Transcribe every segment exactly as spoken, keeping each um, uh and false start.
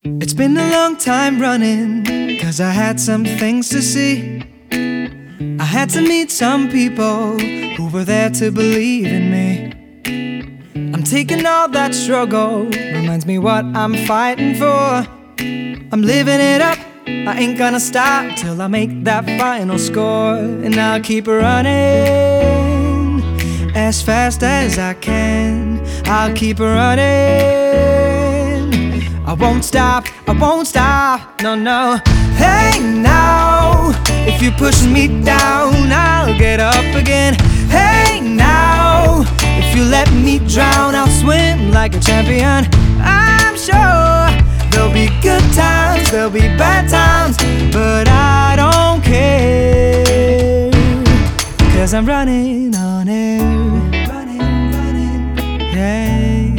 It's been a long time running, cause I had some things to see. I had to meet some people who were there to believe in me. I'm taking all that struggle, reminds me what I'm fighting for. I'm living it up, I ain't gonna stop till I make that final score. And I'll keep running as fast as I can. I'll keep running, I won't stop, I won't stop, no, no. Hey now, if you push me down, I'll get up again. Hey now, if you let me drown, I'll swim like a champion. I'm sure there'll be good times, there'll be bad times, but I don't care, cause I'm running on air. Running, running, yeah.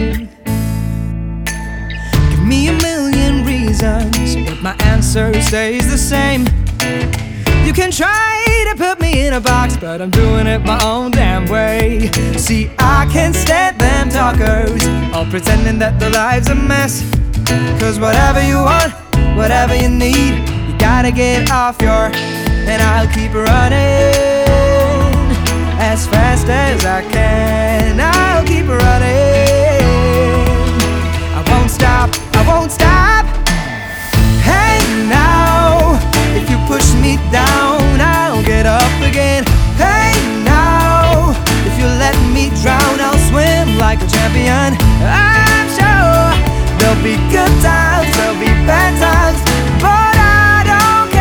Give me a million reasons, but my answer stays the same. You can try to put me in a box, but I'm doing it my own damn way. See, I can't stand them talkers, all pretending that their life's a mess. Cause whatever you want, whatever you need, you gotta get off your, and I'll keep running as fast as I can. I'll keep running, I won't stop, I won't stop. Hey now, if you push me down, I'll get up again. Hey now, if you let me drown, I'll swim like a champion. I'm sure there'll be good times, there'll be bad times, but I don't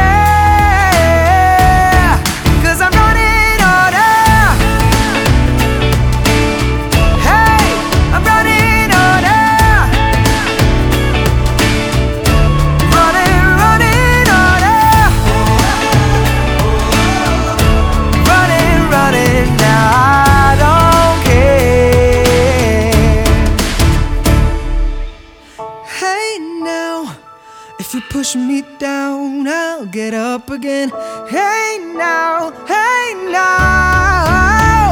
care, cause I'm running on air. Hey, I'm running on air. Running, running on air. Running, running, now I don't care. Hey now, if you push me down, I'll get up again. Hey now, hey now,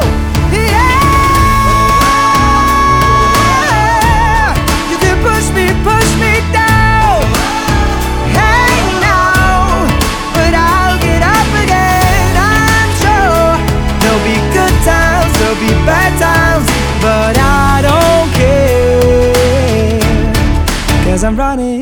yeah. You can push me, push me down. Hey now, but I'll get up again. I'm sure there'll be good times, there'll be bad times, but I don't care, cause I'm running